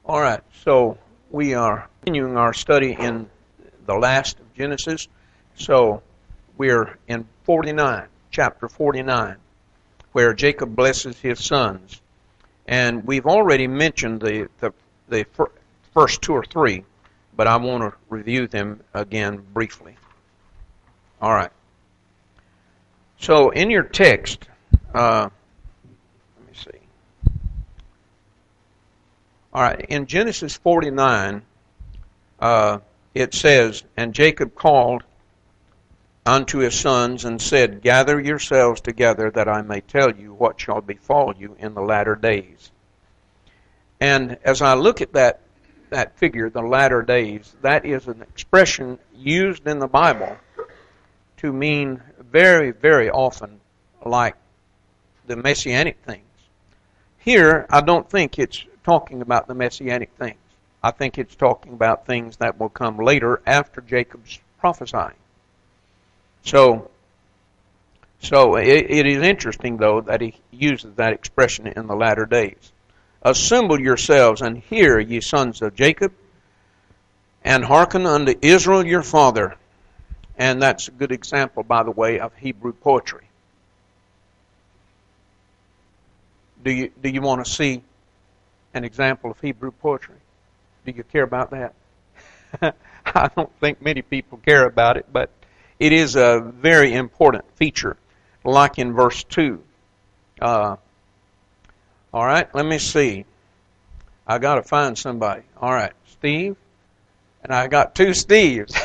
All right, so we are continuing our study in the last of Genesis. So we're in 49, chapter 49, where Jacob blesses his sons. And we've already mentioned the first two or three, but I want to review them again briefly. All right. So in your text, let me see. All right, in Genesis 49, it says, "And Jacob called unto his sons and said, Gather yourselves together, that I may tell you what shall befall you in the latter days." And as I look at that figure, the latter days, that is an expression used in the Bible to mean very, very often like the messianic things. Here, I don't think it's talking about the messianic things. I think it's talking about things that will come later after Jacob's prophesying. So it is interesting, though, that he uses that expression in the latter days. "Assemble yourselves and hear, ye sons of Jacob, and hearken unto Israel your father." And that's a good example, by the way, of Hebrew poetry. Do you want to see an example of Hebrew poetry? Do you care about that? I don't think many people care about it, but it is a very important feature, like in verse 2. All right, let me see. I got to find somebody. All right, Steve, and I got two Steves.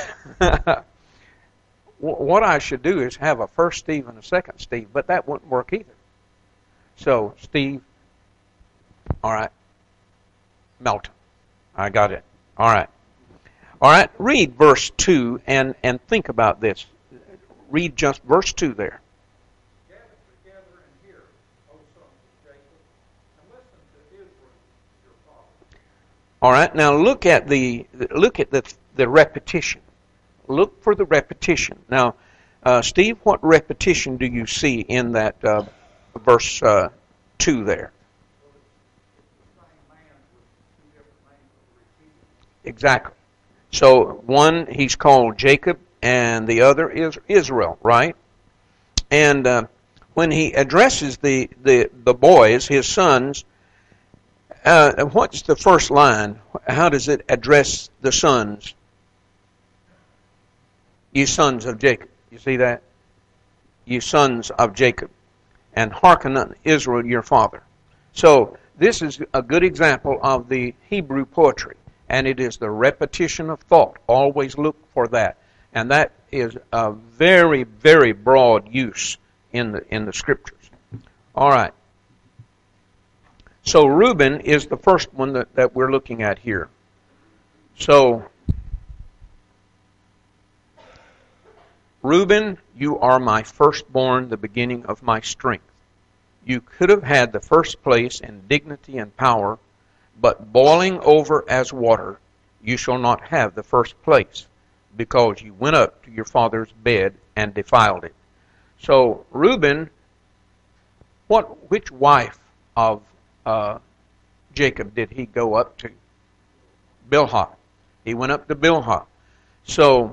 What I should do is have a first Steve and a second Steve, but that wouldn't work either. So, Steve, all right, Melton. I got it. All right. All right, read verse 2 and think about this. Read just verse 2 there. "Gather together and hear, O sons of Jacob, and listen to Israel, your father." All right, now look at the repetition. Look for the repetition. Now, Steve, what repetition do you see in that verse 2 there? Exactly. So one, he's called Jacob, and the other is Israel, right? And when he addresses the boys, his sons, what's the first line? How does it address the sons? "You sons of Jacob." You see that? "You sons of Jacob, and hearken unto Israel your father." So this is a good example of the Hebrew poetry. And it is the repetition of thought. Always look for that. And that is a very, very broad use in the Scriptures. All right. So Reuben is the first one that we're looking at here. So, "Reuben, you are my firstborn, the beginning of my strength. You could have had the first place in dignity and power, but boiling over as water, you shall not have the first place, because you went up to your father's bed and defiled it." So Reuben, which wife of Jacob did he go up to? Bilhah. He went up to Bilhah. So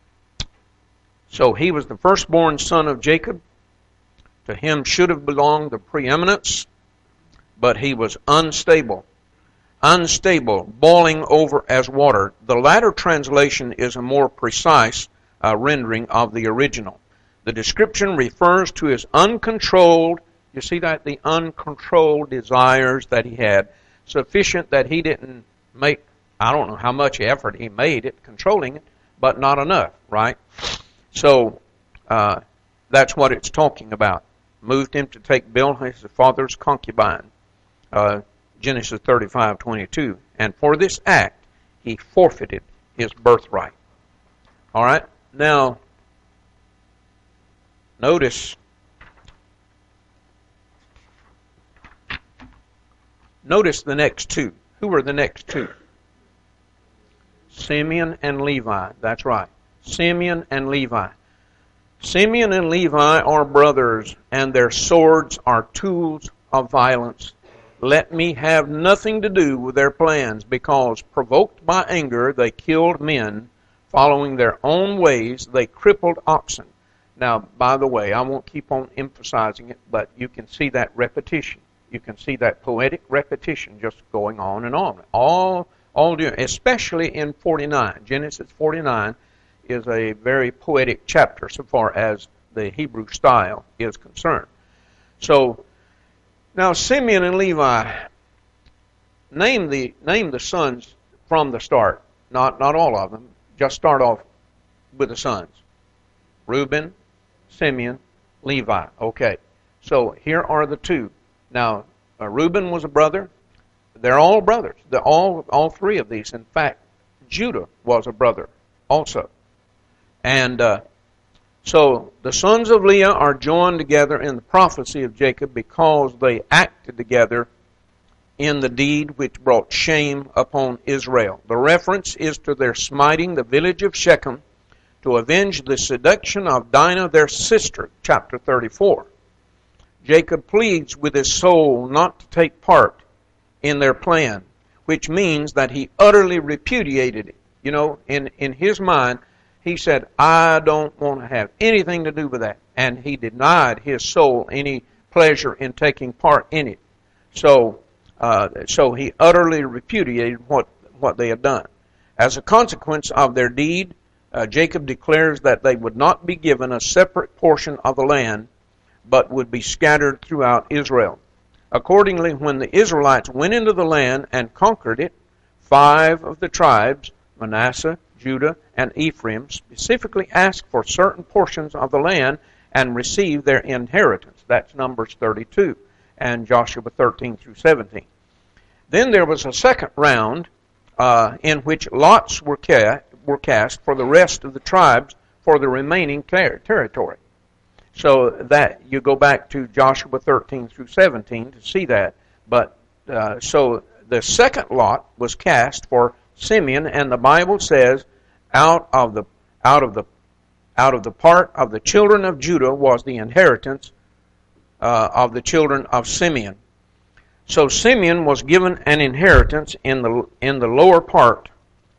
he was the firstborn son of Jacob. To him should have belonged the preeminence, but he was unstable, boiling over as water. The latter translation is a more precise rendering of the original. The description refers to his uncontrolled, you see that, the uncontrolled desires that he had, sufficient that he didn't make, I don't know how much effort he made at controlling it, but not enough, right? So that's what it's talking about. Moved him to take Bilhah, his father's concubine. Genesis 35:22. And for this act, he forfeited his birthright. All right? Now, notice the next two. Who are the next two? Simeon and Levi. That's right. Simeon and Levi. Simeon and Levi are brothers, and their swords are tools of violence let me have nothing to do with their plans, because provoked by anger they killed men. Following their own ways, they crippled oxen. Now, by the way, I won't keep on emphasizing it, but you can see that repetition. You can see that poetic repetition just going on and on. All doing, especially in 49. Genesis 49 is a very poetic chapter so far as the Hebrew style is concerned. So, now Simeon and Levi, name the sons from the start. Not all of them. Just start off with the sons. Reuben, Simeon, Levi. Okay. So here are the two. Now, Reuben was a brother. They're all brothers. All three of these. In fact, Judah was a brother also. And so the sons of Leah are joined together in the prophecy of Jacob because they acted together in the deed which brought shame upon Israel. The reference is to their smiting the village of Shechem to avenge the seduction of Dinah, their sister, chapter 34. Jacob pleads with his soul not to take part in their plan, which means that he utterly repudiated it. You know, in his mind, he said, I don't want to have anything to do with that. And he denied his soul any pleasure in taking part in it. So he utterly repudiated what they had done. As a consequence of their deed, Jacob declares that they would not be given a separate portion of the land, but would be scattered throughout Israel. Accordingly, when the Israelites went into the land and conquered it, 5 of the tribes, Manasseh, Judah, and Ephraim, specifically asked for certain portions of the land and received their inheritance. That's Numbers 32 and Joshua 13 through 17. Then there was a second round in which lots were cast for the rest of the tribes for the remaining territory. So that you go back to Joshua 13 through 17 to see that. But so the second lot was cast for Simeon, and the Bible says, out of the part of the children of Judah was the inheritance of the children of Simeon. So Simeon was given an inheritance in the lower part.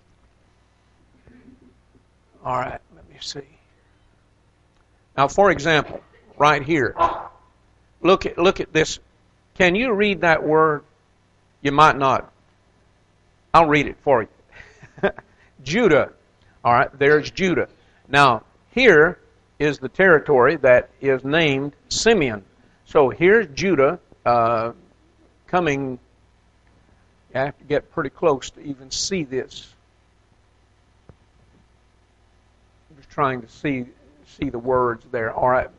All right, let me see. Now, for example, right here, look at this. Can you read that word? You might not. I'll read it for you. Judah. All right, there's Judah. Now, here is the territory that is named Simeon. So here's Judah coming. You have to get pretty close to even see this. I'm just trying to see the words there. All right.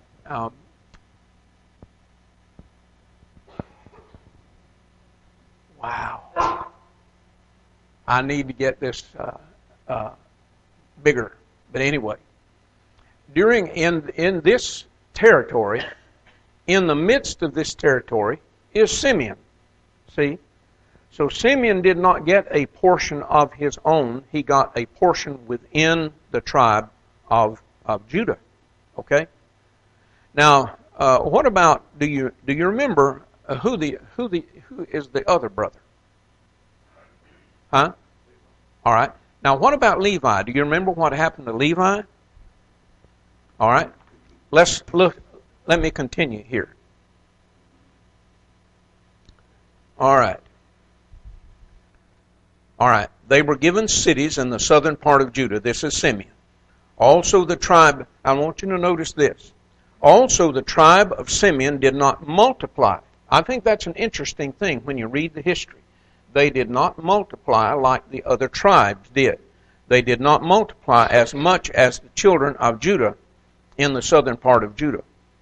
Wow. I need to get this bigger. But anyway, in this territory, in the midst of this territory, is Simeon. See? So Simeon did not get a portion of his own. He got a portion within the tribe of Judah. Okay? Now, what about, do you remember who is the other brother? Huh? All right. Now, what about Levi? Do you remember what happened to Levi? All right. Let's look. Let me continue here. All right. All right. They were given cities in the southern part of Judah. This is Simeon. Also the tribe, I want you to notice this. Also the tribe of Simeon did not multiply. I think that's an interesting thing when you read the history. They did not multiply like the other tribes did. They did not multiply as much as the children of Judah in the southern part of Judah.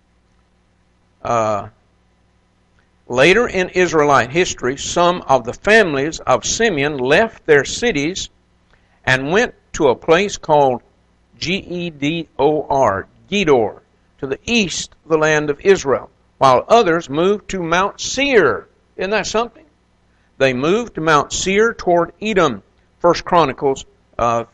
Later in Israelite history, some of the families of Simeon left their cities and went to a place called Gedor, to the east of the land of Israel, while others moved to Mount Seir. Isn't that something? They moved to Mount Seir toward Edom. 1 Chronicles 4,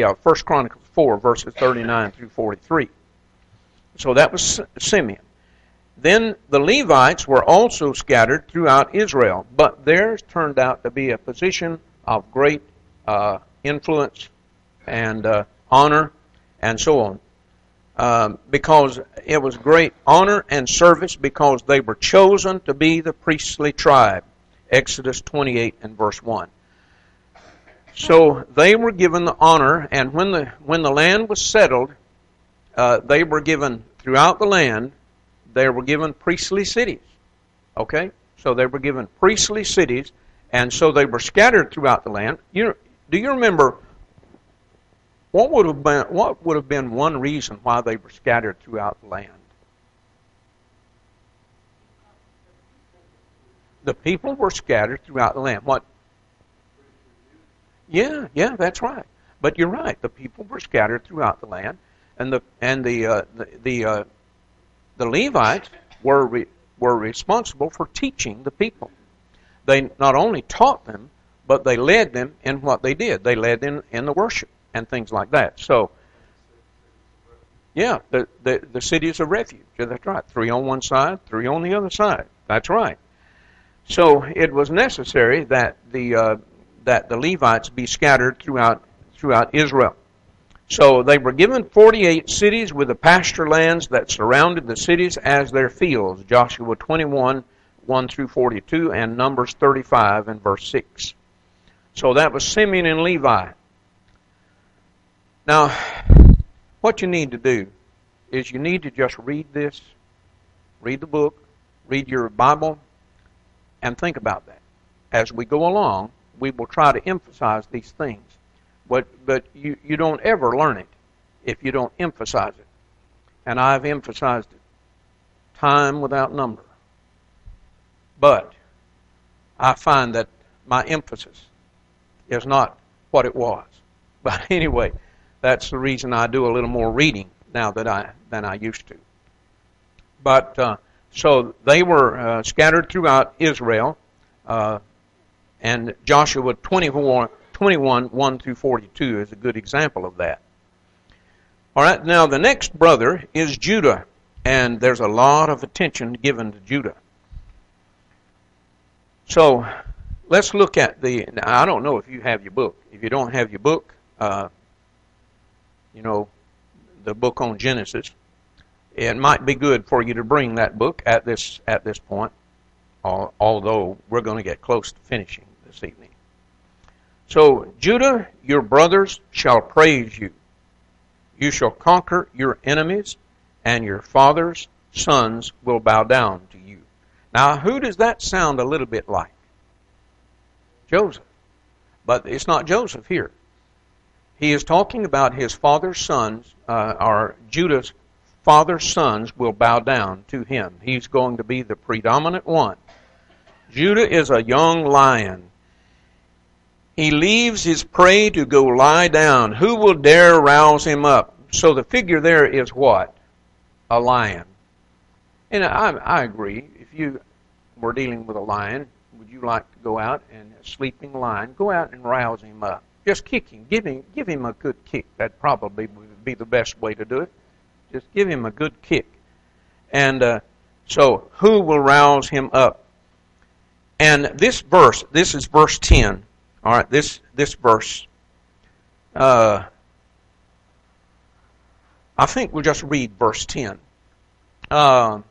4, verses 39 through 43. So that was Simeon. Then the Levites were also scattered throughout Israel, but theirs turned out to be a position of great influence and honor and so on. Because it was great honor and service because they were chosen to be the priestly tribe. Exodus 28 and verse 1. So they were given the honor, and when the land was settled, they were given throughout the land. They were given priestly cities. Okay, so they were given priestly cities, and so they were scattered throughout the land. Do you remember what would have been one reason why they were scattered throughout the land? The people were scattered throughout the land. What? Yeah, that's right. But you're right. The people were scattered throughout the land, and the Levites were responsible for teaching the people. They not only taught them, but they led them in what they did. They led them in the worship and things like that. So, yeah, the cities of refuge. Yeah, that's right. 3 on one side, 3 on the other side. That's right. So it was necessary that the Levites be scattered throughout Israel. So they were given 48 cities with the pasture lands that surrounded the cities as their fields. Joshua 21, 1 through 42, and Numbers 35 and verse 6. So that was Simeon and Levi. Now, what you need to do is you need to just read this, read the book, read your Bible, and think about that. As we go along, we will try to emphasize these things. But you don't ever learn it if you don't emphasize it. And I've emphasized it time without number. But I find that my emphasis is not what it was. But anyway, that's the reason I do a little more reading now than I used to. But so they were scattered throughout Israel, and Joshua 21, 1 through 42 is a good example of that. All right, now the next brother is Judah, and there's a lot of attention given to Judah. So let's look at now, I don't know if you have your book. If you don't have your book, the book on Genesis, it might be good for you to bring that book at this point, although we're going to get close to finishing this evening. So, Judah, your brothers shall praise you. You shall conquer your enemies, and your father's sons will bow down to you. Now, who does that sound a little bit like? Joseph. But it's not Joseph here. He is talking about his father's sons, or Judah's father's sons will bow down to him. He's going to be the predominant one. Judah is a young lion. He leaves his prey to go lie down. Who will dare rouse him up? So the figure there is what? A lion. And I agree. If you were dealing with a lion, would you like to go out and a sleeping lion, go out and rouse him up? Just kick him. Give him a good kick. That probably would be the best way to do it. Just give him a good kick. And so who will rouse him up? And this is verse 10. All right, this verse, I think we'll just read verse 10. You want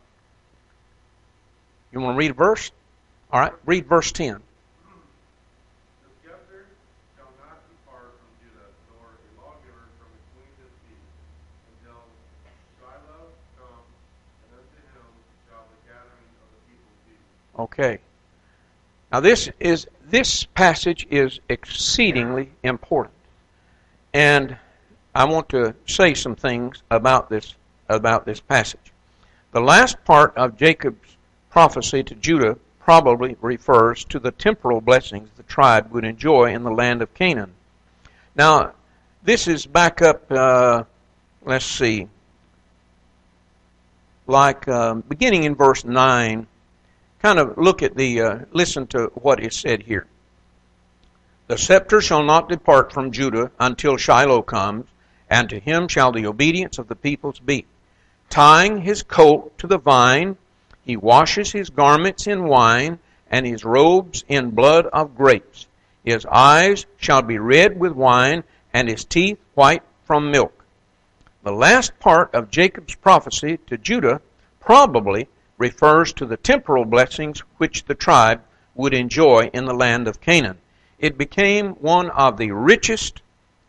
to read a verse? All right, read verse 10. The scepter shall not depart from Judah, nor a lawgiver from between his feet, until Shiloh come, and unto him shall the gathering of the people be. Okay. Now this passage is exceedingly important, and I want to say some things about this passage. The last part of Jacob's prophecy to Judah probably refers to the temporal blessings the tribe would enjoy in the land of Canaan. Now, this is back up, let's see, like beginning in verse 9. Kind of look at listen to what is said here. The scepter shall not depart from Judah until Shiloh comes, and to him shall the obedience of the peoples be. Tying his colt to the vine, He washes his garments in wine, and his robes in blood of grapes. His eyes shall be red with wine, and his teeth white from milk. The last part of Jacob's prophecy to Judah probably refers to the temporal blessings which the tribe would enjoy in the land of Canaan. It became one of the richest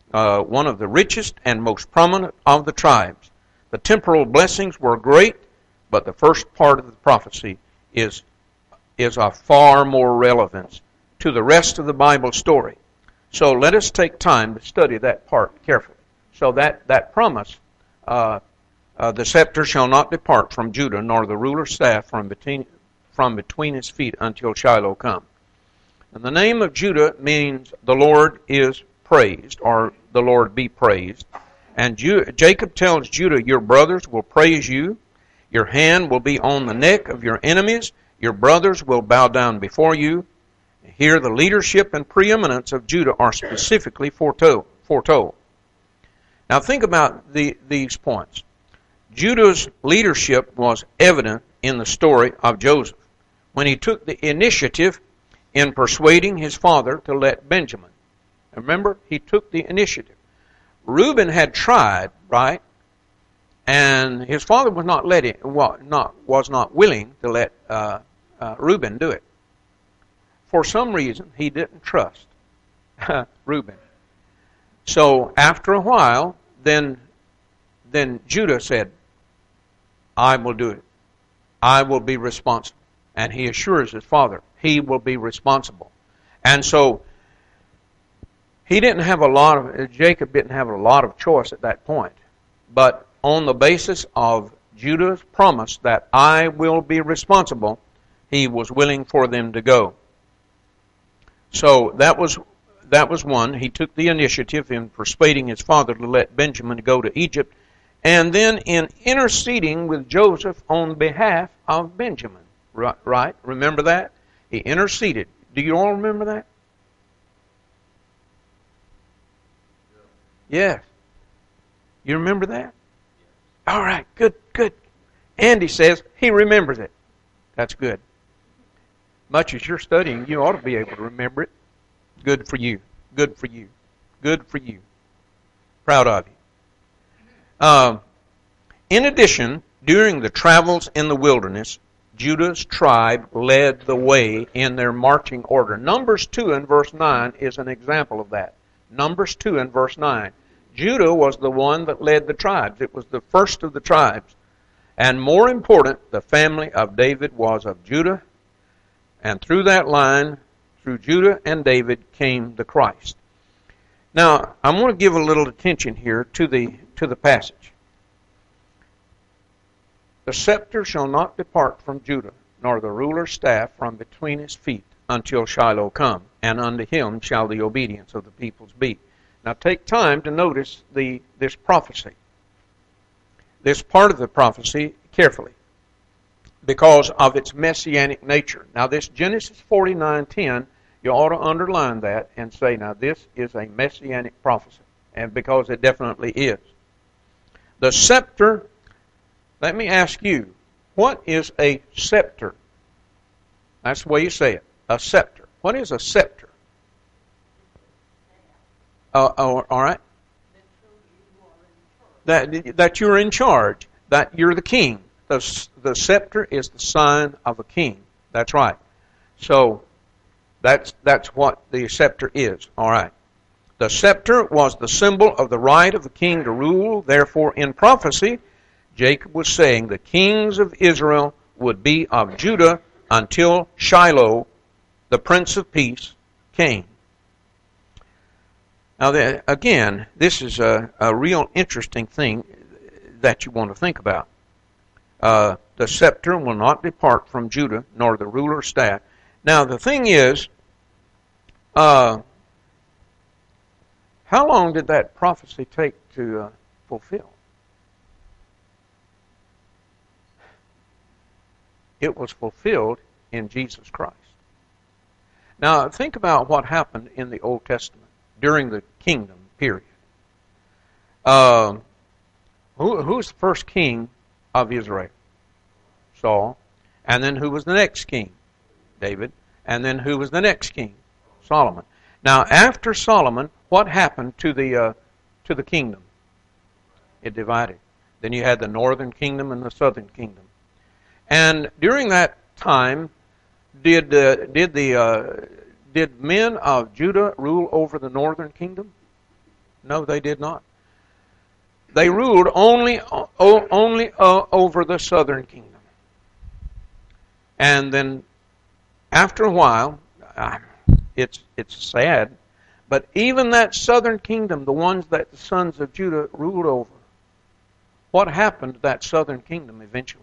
and most prominent of the tribes. The temporal blessings were great, but the first part of the prophecy is of far more relevance to the rest of the Bible story. So let us take time to study that part carefully. So that promise, the scepter shall not depart from Judah, nor the ruler's staff from between his feet until Shiloh come. And the name of Judah means the Lord is praised, or the Lord be praised. And Jacob tells Judah, your brothers will praise you. Your hand will be on the neck of your enemies. Your brothers will bow down before you. Here the leadership and preeminence of Judah are specifically foretold. Now think about these points. Judah's leadership was evident in the story of Joseph, when he took the initiative in persuading his father to let Benjamin. Remember, he took the initiative. Reuben had tried, right? And his father was not willing to let Reuben do it. For some reason, he didn't trust Reuben. So after a while, then Judah said, I will do it. I will be responsible. And he assures his father, he will be responsible. And so Jacob didn't have a lot of choice at that point. But on the basis of Judah's promise that I will be responsible, he was willing for them to go. So that was one. He took the initiative in persuading his father to let Benjamin go to Egypt, and then in interceding with Joseph on behalf of Benjamin. Right? Remember that? He interceded. Do you all remember that? Yes. You remember that? All right, good. Andy says he remembers it. That's good. Much as you're studying, you ought to be able to remember it. Good for you. Good for you. Good for you. Proud of you. In addition, during the travels in the wilderness, Judah's tribe led the way in their marching order. Numbers 2 and verse 9 is an example of that. Numbers 2 and verse 9. Judah was the one that led the tribes. It was the first of the tribes. And more important, the family of David was of Judah. And through that line, through Judah and David, came the Christ. Now, I want to give a little attention here to the passage. The scepter shall not depart from Judah, nor the ruler's staff from between his feet, until Shiloh come, and unto him shall the obedience of the peoples be. Now take time to notice this prophecy, this part of the prophecy carefully, because of its messianic nature. Now this Genesis 49:10, you ought to underline that and say, now this is a messianic prophecy, and because it definitely is. The scepter, let me ask you, what is a scepter? That's the way you say it, a scepter. What is a scepter? All right. That you're in charge, that you're the king. The scepter is the sign of a king. That's right. So that's what the scepter is. All right. The scepter was the symbol of the right of the king to rule. Therefore, in prophecy, Jacob was saying the kings of Israel would be of Judah until Shiloh, the Prince of Peace, came. Now, again, this is a real interesting thing that you want to think about. The scepter will not depart from Judah, nor the ruler's staff. Now, the thing is, how long did that prophecy take to fulfill? It was fulfilled in Jesus Christ. Now, think about what happened in the Old Testament during the kingdom period. Who's the first king of Israel? Saul. And then who was the next king? David. And then who was the next king? Solomon. Now, after Solomon, what happened to the kingdom? It divided. Then you had the northern kingdom and the southern kingdom. And during that time, did men of Judah rule over the northern kingdom? No, they did not. They ruled only over the southern kingdom. And then, after a while, it's sad, but even that southern kingdom, the ones that the sons of Judah ruled over, what happened to that southern kingdom eventually?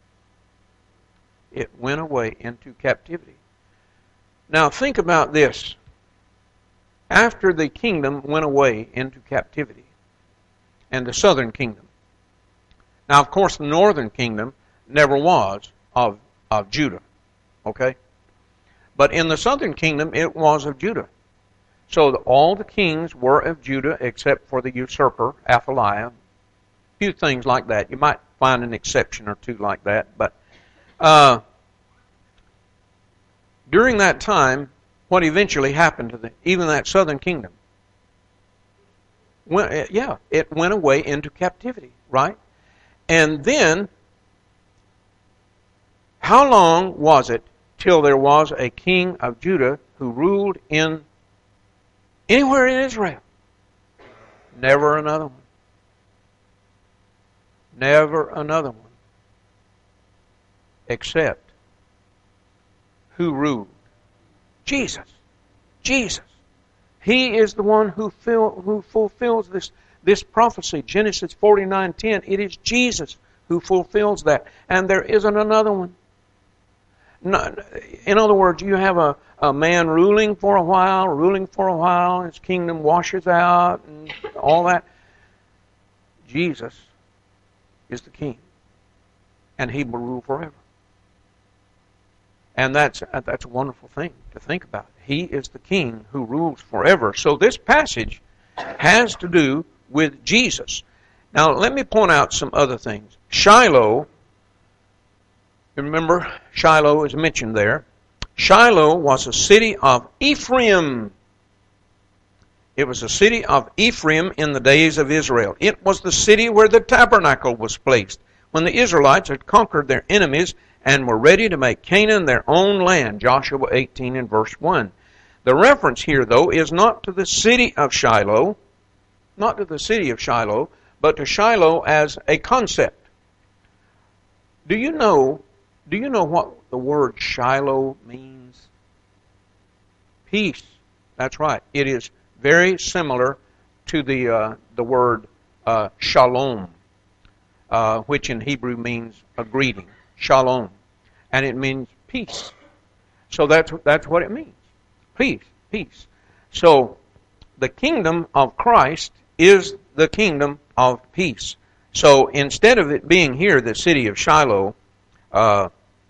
It went away into captivity. Now think about this. After the kingdom went away into captivity, and the southern kingdom. Now, of course, the northern kingdom never was of Judah. Okay? But in the southern kingdom, it was of Judah. So all the kings were of Judah except for the usurper, Athaliah. A few things like that. You might find an exception or two like that. But during that time, what eventually happened to even that southern kingdom? It went away into captivity, right? And then, how long was it till there was a king of Judah who ruled in anywhere in Israel? Never another one. Never another one. Except who ruled? Jesus. Jesus. He is the one who fulfills this prophecy. Genesis 49:10. It is Jesus who fulfills that. And there isn't another one. No, in other words, you have a man ruling for a while, his kingdom washes out and all that. Jesus is the king. And he will rule forever. And that's a wonderful thing to think about. He is the king who rules forever. So this passage has to do with Jesus. Now, let me point out some other things. Shiloh, remember, Shiloh is mentioned there. Shiloh was a city of Ephraim. It was a city of Ephraim in the days of Israel. It was the city where the tabernacle was placed when the Israelites had conquered their enemies and were ready to make Canaan their own land. Joshua 18 and verse 1. The reference here, though, is not to the city of Shiloh, but to Shiloh as a concept. Do you know what the word Shiloh means? Peace. That's right. It is very similar to the word shalom, which in Hebrew means a greeting. Shalom. And it means peace. So that's what it means. Peace. So the kingdom of Christ is the kingdom of peace. So instead of it being here, the city of Shiloh, the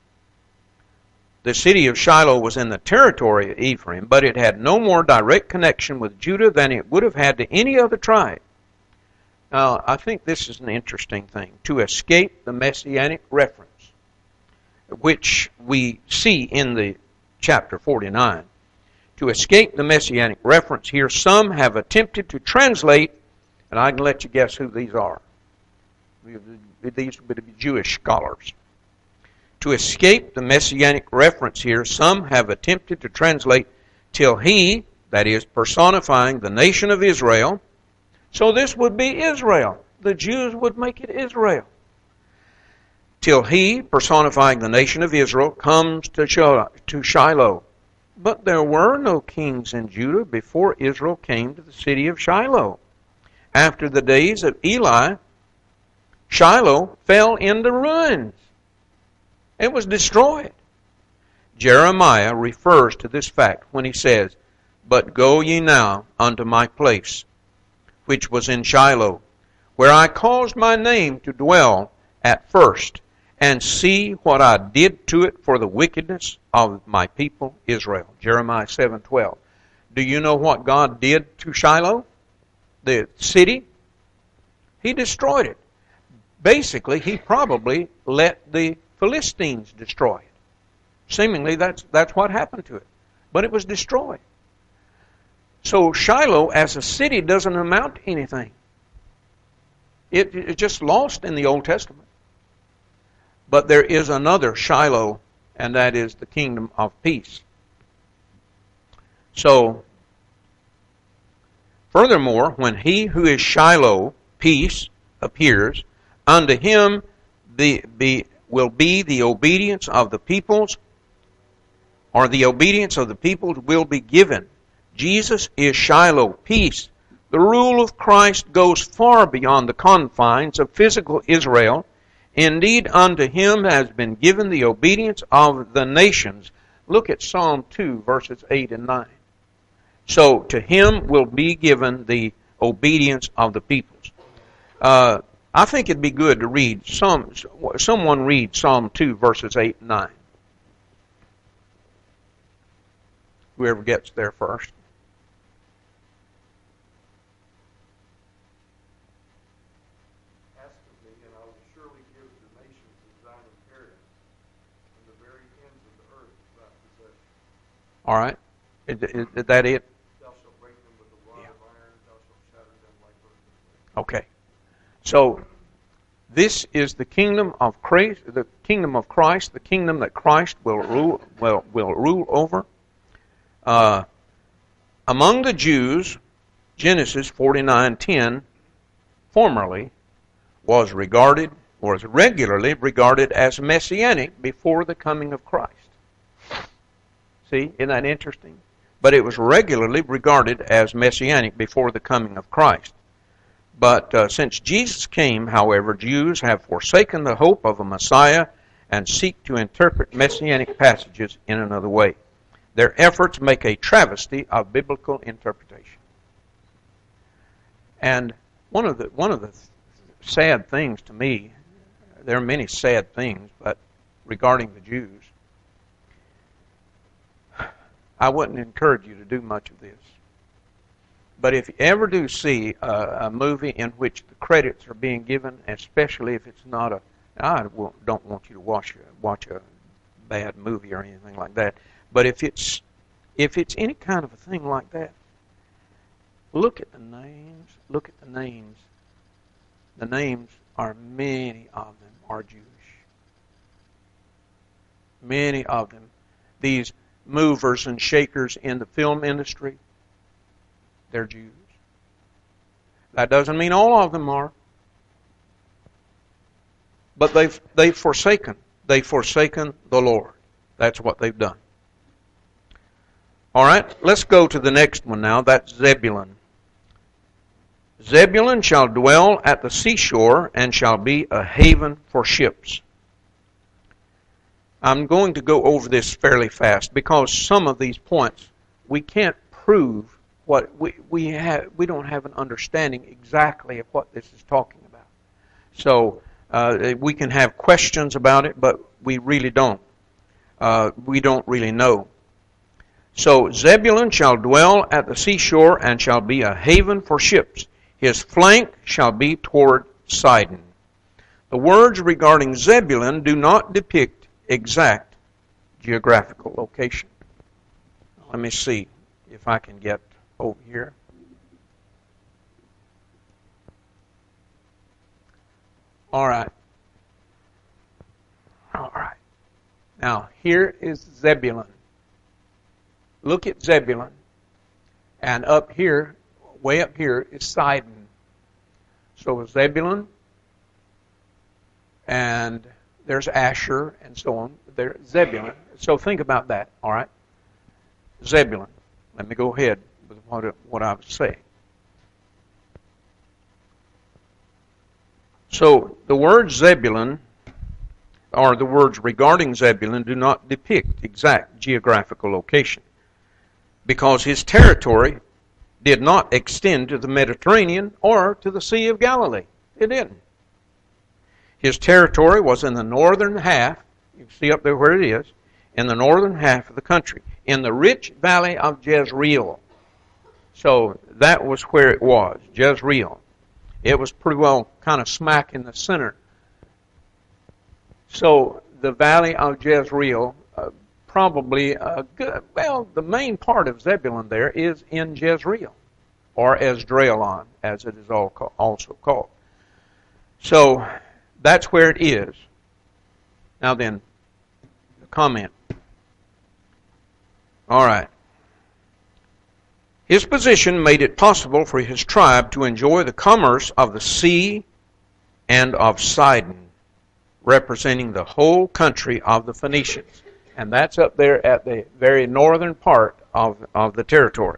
city of Shiloh was in the territory of Ephraim, but it had no more direct connection with Judah than it would have had to any other tribe. Now, I think this is an interesting thing. To escape the messianic reference, which we see in the chapter 49. To escape the messianic reference here, some have attempted to translate, and I can let you guess who these are. These would be Jewish scholars. To escape the messianic reference here, some have attempted to translate till he, that is, personifying the nation of Israel. So this would be Israel. The Jews would make it Israel. Till he, personifying the nation of Israel, comes to Shiloh. But there were no kings in Judah before Israel came to the city of Shiloh. After the days of Eli, Shiloh fell into ruins. It was destroyed. Jeremiah refers to this fact when he says, "But go ye now unto my place, which was in Shiloh, where I caused my name to dwell at first, and see what I did to it for the wickedness of my people Israel." Jeremiah 7:12. Do you know what God did to Shiloh, the city? He destroyed it. Basically, he probably let the Philistines destroy it. Seemingly that's what happened to it. But it was destroyed. So Shiloh as a city doesn't amount to anything. It's just lost in the Old Testament. But there is another Shiloh, and that is the kingdom of peace. So, furthermore, when he who is Shiloh, peace, appears, unto him will be the obedience of the peoples, or the obedience of the peoples will be given. Jesus is Shiloh, peace. The rule of Christ goes far beyond the confines of physical Israel. Indeed, unto him has been given the obedience of the nations. Look at Psalm 2, verses 8 and 9. So, to him will be given the obedience of the peoples. I think it'd be good to read someone read Psalm 2, verses 8 and 9. Whoever gets there first. Ask of me, and I will surely give the nations as thine inheritance, and the very ends of the earth as thy possession. All right. Is that it? Thou shalt break them with a rod of iron, thou shalt shatter them like earth. Okay. So, this is the kingdom of Christ, the kingdom that Christ will rule over. Among the Jews, Genesis 49:10 formerly was regularly regarded as messianic before the coming of Christ. See, isn't that interesting? But it was regularly regarded as messianic before the coming of Christ. But since Jesus came, however, Jews have forsaken the hope of a Messiah and seek to interpret messianic passages in another way. Their efforts make a travesty of biblical interpretation. And one of the sad things to me, there are many sad things, but regarding the Jews, I wouldn't encourage you to do much of this. But if you ever do see a movie in which the credits are being given, especially if it's not I don't want you to watch a bad movie or anything like that. But if it's any kind of a thing like that, look at the names. Look at the names. The names are, many of them are Jewish. Many of them. These movers and shakers in the film industry, they're Jews. That doesn't mean all of them are. But they've forsaken the Lord. That's what they've done. All right, let's go to the next one now. That's Zebulun. Zebulun shall dwell at the seashore and shall be a haven for ships. I'm going to go over this fairly fast because some of these points we can't prove what we don't have an understanding exactly of what this is talking about. So we can have questions about it, but we really don't. We don't really know. So Zebulun shall dwell at the seashore and shall be a haven for ships. His flank shall be toward Sidon. The words regarding Zebulun do not depict exact geographical location. Let me see if I can get over here. All right. Now, here is Zebulun. Look at Zebulun. And up here, way up here, is Sidon. So Zebulun, and there's Asher, and so on. There's Zebulun. So think about that, all right? Zebulun. Let me go ahead with what I was saying. So the word Zebulun, or the words regarding Zebulun, do not depict exact geographical location, because his territory did not extend to the Mediterranean or to the Sea of Galilee. It didn't. His territory was in the northern half, you can see up there where it is, in the northern half of the country, in the rich valley of Jezreel. So that was where it was, Jezreel. It was pretty well kind of smack in the center. So the valley of Jezreel, probably the main part of Zebulun there is in Jezreel, or Esdraelon, as it is also called. So that's where it is. Now then, the comment. All right. His position made it possible for his tribe to enjoy the commerce of the sea and of Sidon, representing the whole country of the Phoenicians. And that's up there at the very northern part of the territory.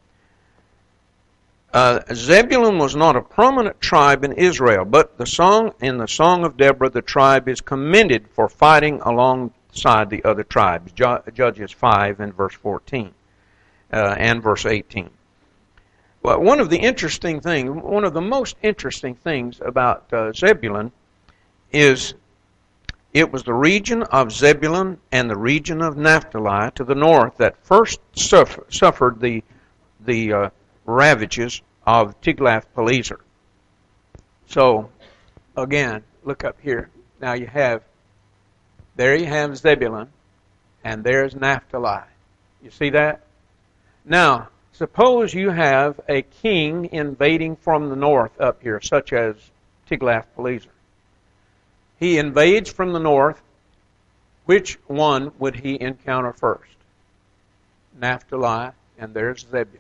Zebulun was not a prominent tribe in Israel, but in the Song of Deborah, the tribe is commended for fighting alongside the other tribes. Judges 5 and verse 14 and verse 18. Well, one of the most interesting things about Zebulun is it was the region of Zebulun and the region of Naphtali to the north that first suffered the ravages of Tiglath-Pileser. So, again, look up here. Now you have Zebulun, and there's Naphtali. You see that? Now, suppose you have a king invading from the north up here, such as Tiglath-Pileser. He invades from the north. Which one would he encounter first? Naphtali, and there's Zebulun.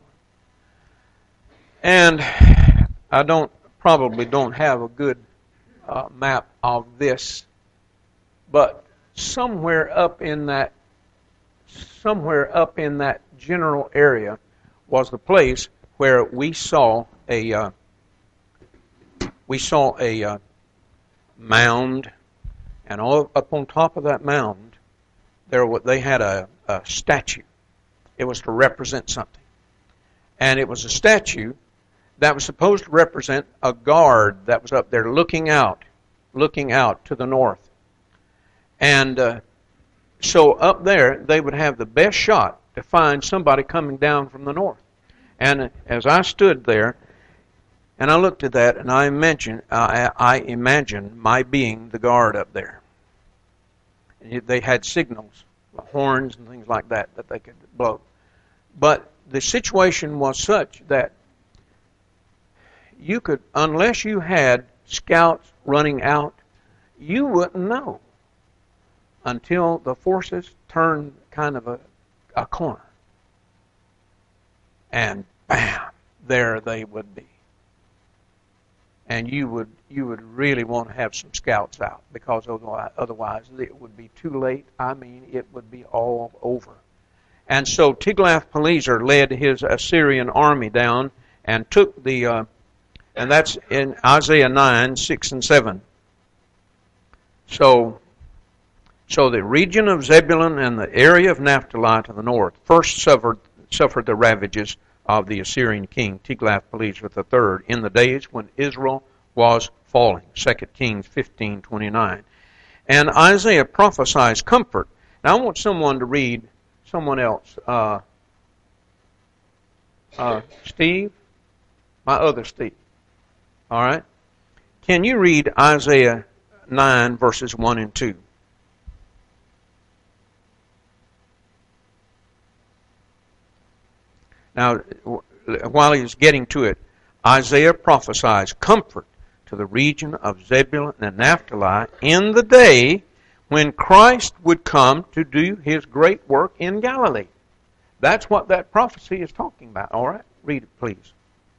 And I probably don't have a good map of this, but somewhere up in that general area was the place where we saw a mound, and all up on top of that mound they had a statue. It was to represent something, and it was a statue that was supposed to represent a guard that was up there looking out to the north. And so up there, they would have the best shot to find somebody coming down from the north. And as I stood there, and I looked at that, and I imagined my being the guard up there. And they had signals, horns and things like that they could blow. But the situation was such that you could, unless you had scouts running out, you wouldn't know until the forces turned kind of a corner. And bam, there they would be. And you would really want to have some scouts out, because otherwise it would be too late. I mean, it would be all over. And so Tiglath-Pileser led his Assyrian army down and took and that's in Isaiah 9, 6 and 7. So the region of Zebulun and the area of Naphtali to the north first suffered the ravages of the Assyrian king Tiglath-Pileser III in the days when Israel was falling. 2 Kings 15:29. And Isaiah prophesies comfort. Now I want someone to read, someone else. Steve? My other Steve. All right? Can you read Isaiah 9 verses 1 and 2? Now, while he's getting to it, Isaiah prophesies comfort to the region of Zebulun and Naphtali in the day when Christ would come to do his great work in Galilee. That's what that prophecy is talking about. All right? Read it, please.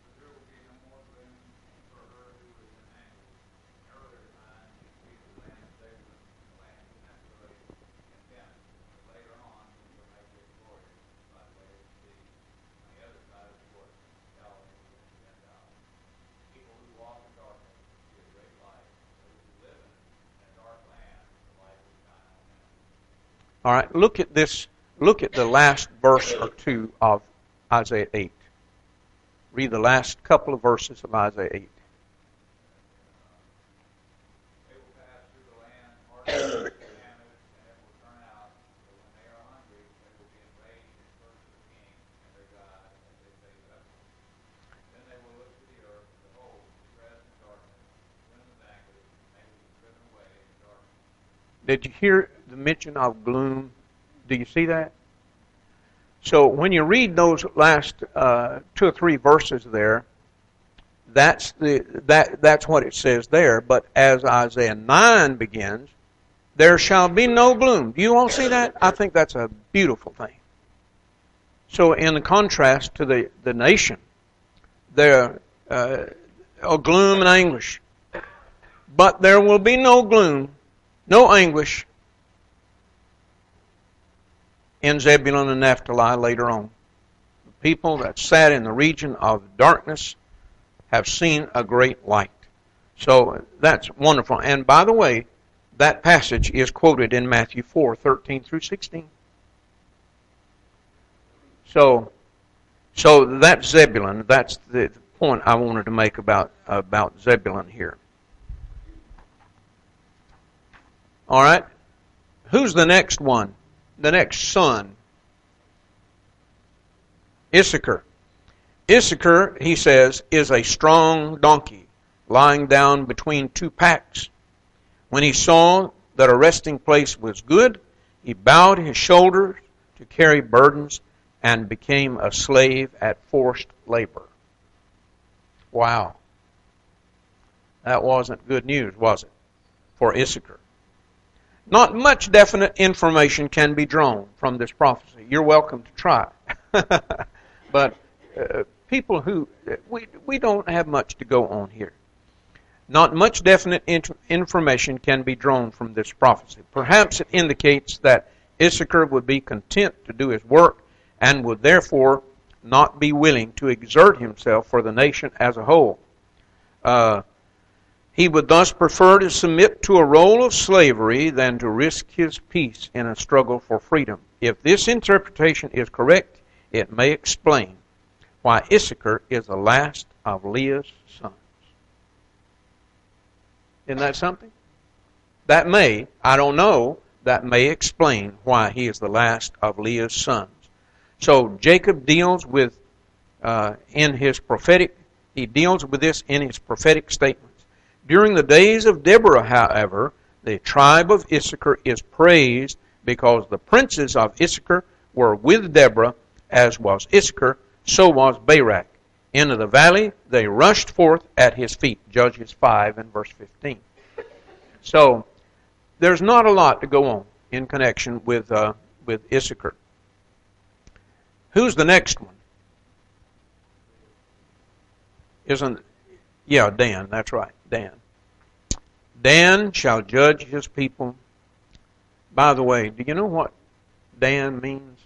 All right, look at this. Look at the last verse or two of Isaiah 8. Read the last couple of verses of Isaiah 8. Did you hear the mention of gloom. Do you see that? So when you read those last 2 or 3 verses there, that's what it says there. But as Isaiah 9 begins, there shall be no gloom. Do you all see that? I think that's a beautiful thing. So in contrast to the nation, there are gloom and anguish. But there will be no gloom, no anguish in Zebulun and Naphtali later on. The people that sat in the region of darkness have seen a great light. So that's wonderful. And by the way, that passage is quoted in Matthew 4:13 through 16. So that's Zebulun. That's the point I wanted to make about Zebulun here. All right. Who's the next one? The next son? Issachar. Issachar, he says, is a strong donkey lying down between 2 packs. When he saw that a resting place was good, he bowed his shoulders to carry burdens and became a slave at forced labor. Wow. That wasn't good news, was it, for Issachar? Not much definite information can be drawn from this prophecy. You're welcome to try. But people who, we don't have much to go on here. Not much definite information can be drawn from this prophecy. Perhaps it indicates that Issachar would be content to do his work and would therefore not be willing to exert himself for the nation as a whole. He would thus prefer to submit to a role of slavery than to risk his peace in a struggle for freedom. If this interpretation is correct, it may explain why Issachar is the last of Leah's sons. Isn't that something? That may, I don't know, that may explain why he is the last of Leah's sons. So Jacob deals with he deals with this in his prophetic statements. During the days of Deborah, however, the tribe of Issachar is praised because the princes of Issachar were with Deborah, as was Issachar, so was Barak. Into the valley they rushed forth at his feet. Judges 5 and verse 15. So there's not a lot to go on in connection with Issachar. Who's the next one? Dan, that's right, Dan. Dan shall judge his people. By the way, do you know what Dan means?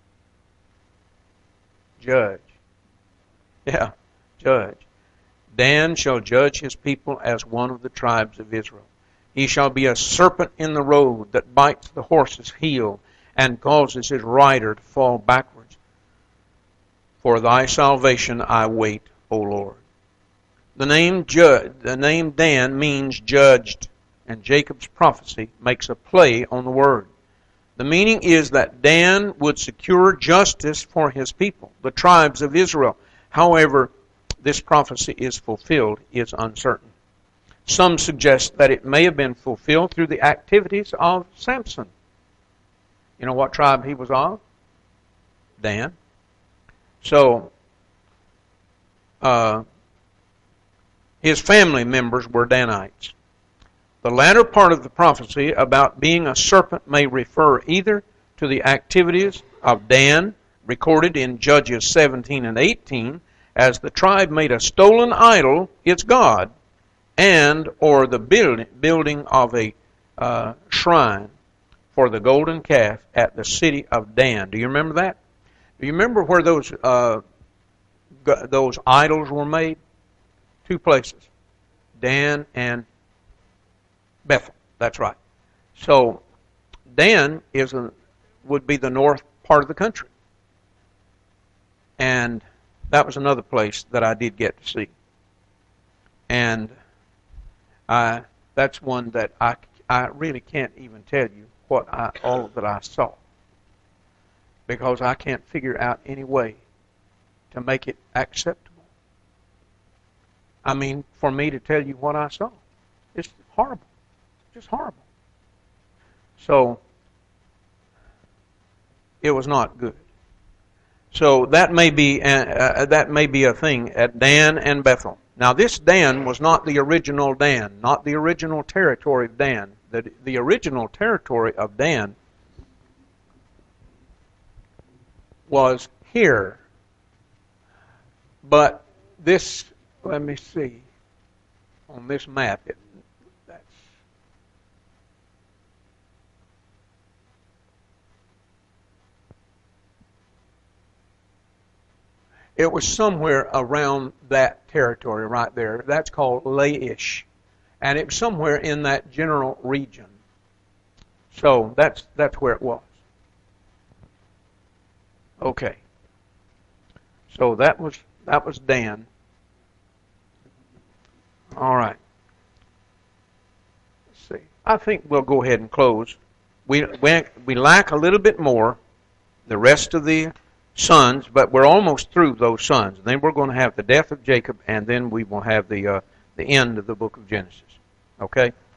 Judge. Yeah, judge. Dan shall judge his people as one of the tribes of Israel. He shall be a serpent in the road that bites the horse's heel and causes his rider to fall backwards. For thy salvation I wait, O Lord. The name Dan means judged, and Jacob's prophecy makes a play on the word. The meaning is that Dan would secure justice for his people, the tribes of Israel. However, this prophecy is fulfilled is uncertain. Some suggest that it may have been fulfilled through the activities of Samson. You know what tribe he was of? Dan. So, his family members were Danites. The latter part of the prophecy about being a serpent may refer either to the activities of Dan, recorded in Judges 17 and 18, as the tribe made a stolen idol its god, and or the building of a shrine for the golden calf at the city of Dan. Do you remember that? Do you remember where those idols were made? 2 places, Dan and Bethel. That's right. So Dan would be the north part of the country, and that was another place that I did get to see. And that's one that I really can't even tell you all that I saw, because I can't figure out any way to make it acceptable. I mean, for me to tell you what I saw, it's horrible, just horrible. So It was not good. So that may be a thing at Dan and Bethel. Now this Dan was not the original Dan, not the original territory of Dan. The original territory of Dan was here. But this, let me see, on this map, it was somewhere around that territory right there. That's called Laish. And it was somewhere in that general region. So that's where it was. Okay. So that was Dan. All right. Let's see. I think we'll go ahead and close. We lack a little bit more, the rest of the sons, but we're almost through those sons. And then we're going to have the death of Jacob, and then we will have the end of the book of Genesis. Okay?